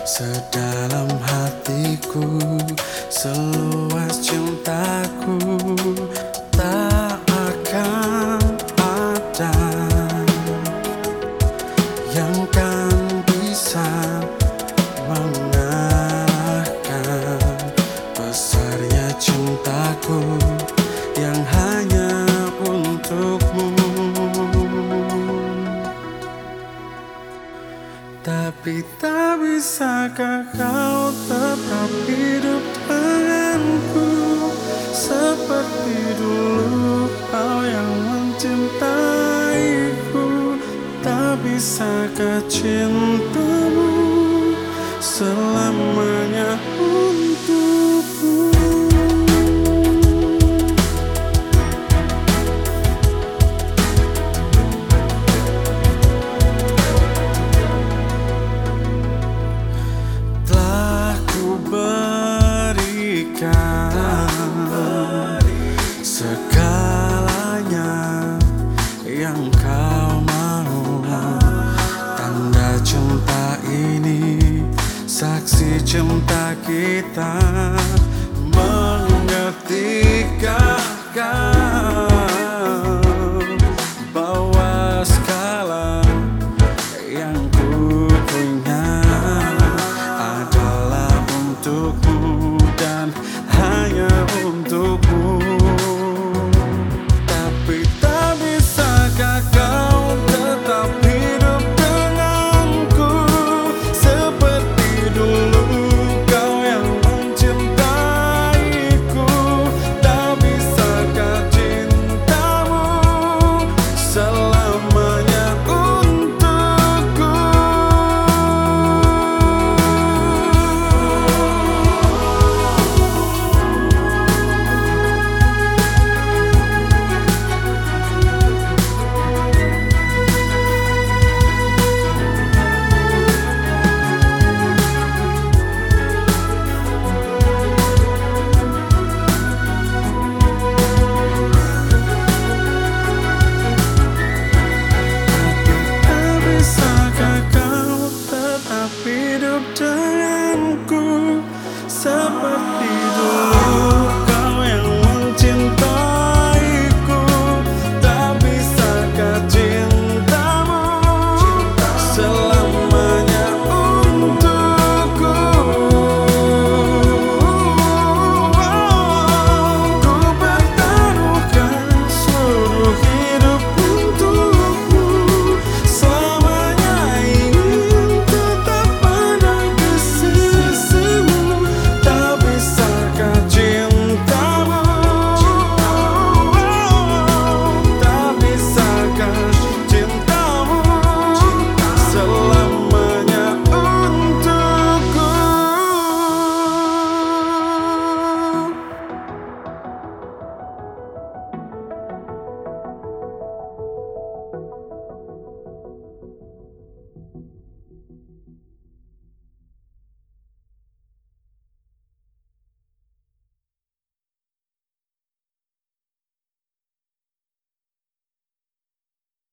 Sedalam hatiku, seluas cintaku, tak akan ada yang kan bisa mengalahkan besarnya cintaku yang hanya untukmu. Tapi tak bisakah kau tetap hidup denganku seperti dulu kau yang mencintaiku? Tak bisakah cintamu selamanya untukku? Segalanya yang kau mau, tanda cinta ini, saksi cinta kita.